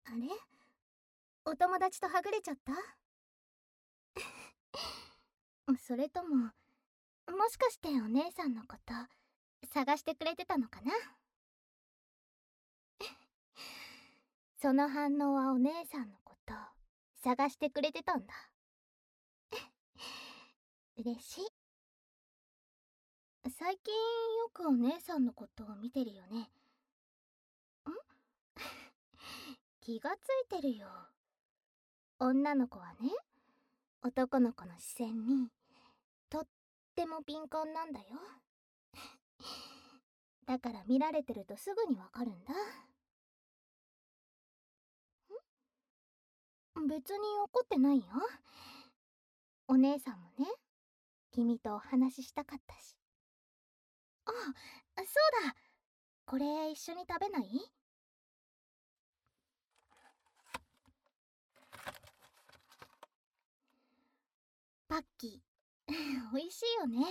あれ、お友達とはぐれちゃった？それとも、もしかしてお姉さんのこと探してくれてたのかな？その反応はお姉さんのこと探してくれてたんだ。嬉しい。最近よくお姉さんのことを見てるよね。気がついてるよ。女の子はね、男の子の視線にとっても敏感なんだよ。だから見られてるとすぐにわかるんだ。別に怒ってないよ。お姉さんもね、君とお話ししたかったし。あ、そうだ。これ一緒に食べない？パッキー、美味しいよね。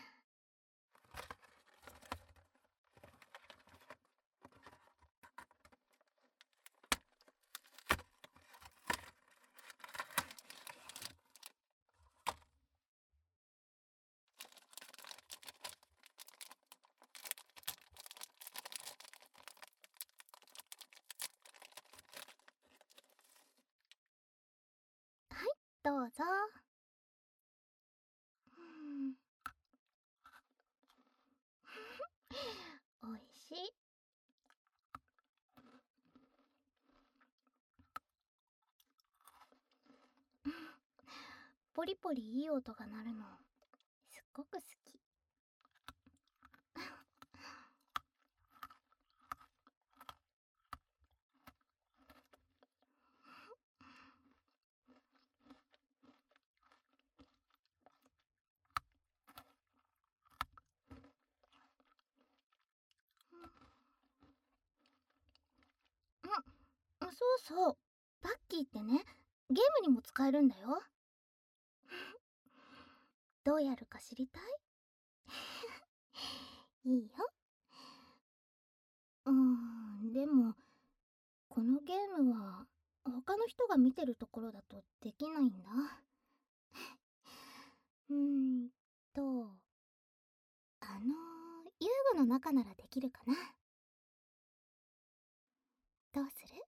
はい、どうぞ。うん美味しい。ポリポリいい音が鳴るのすっごく好き。そうそう、パッキーってね、ゲームにも使えるんだよ。どうやるか知りたい？いいよ。でもこのゲームは他の人が見てるところだとできないんだ。うーんと遊具の中ならできるかな。どうする？